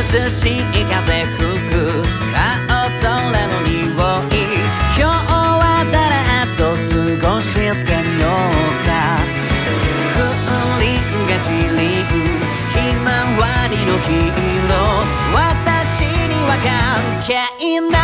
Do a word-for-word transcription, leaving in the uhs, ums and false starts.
涼しい風吹く顔それの匂い、今日は誰と過ごしてみようか。風鈴が散りひまわりの黄色、私には関係ない。